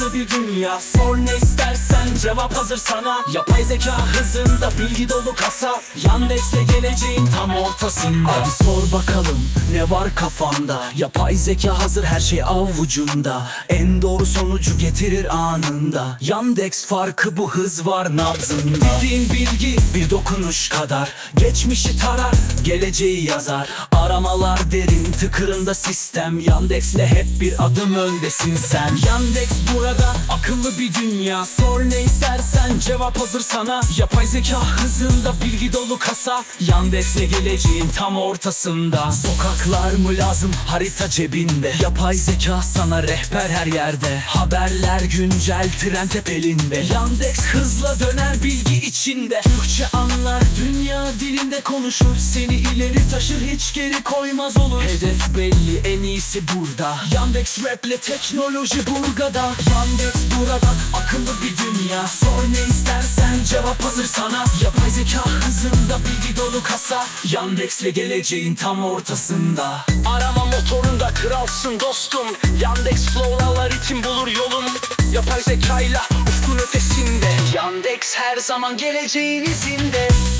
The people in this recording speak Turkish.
akıllı bir dünya. Sor ne istersen, cevap hazır sana. Yapay zeka hızında, bilgi dolu kasa. Yandex'le geleceğin tam ortasında. Hadi sor bakalım ne var kafanda. Yapay zeka hazır, her şey avucunda. En doğru sonucu getirir anında. Yandex, farkı bu, hız var nabzında. Dediğin bilgi bir dokunuş kadar. Geçmişi tarar, geleceği yazar. Aramalar derin, tıkırında sistem. Yandex'le hep bir adım öndesin sen. Yandex burada, akıllı bir dünya. Sor ne istersen, cevap hazır sana. Yapay zeka hızında, bilgi dolu kasa. Yandex'le geleceğin tam ortasında. Sokaklar mı lazım, harita cebinde. Yapay zeka sana rehber her yerde. Haberler güncel, trend hep elinde. Yandex hızla döner, bilgi içinde. Türkçe anlar, dünya dilinde konuşur. Seni ileri taşır, hiç geri koymaz olur. Hedef belli, en iyisi burada. Yandex Rap'le teknoloji burgada. Yandex burada, akıllı bir dünya. Sor ne istersen, cevap hazır sana. Yapay zeka hızında, bilgi dolu kasa. Yandex'le geleceğin tam ortasında. Arama motorunda kralsın dostum. Yandex flow'lar için bulur yolun. Yapay zekayla ufkun ötesinde. Yandex her zaman geleceğin izinde.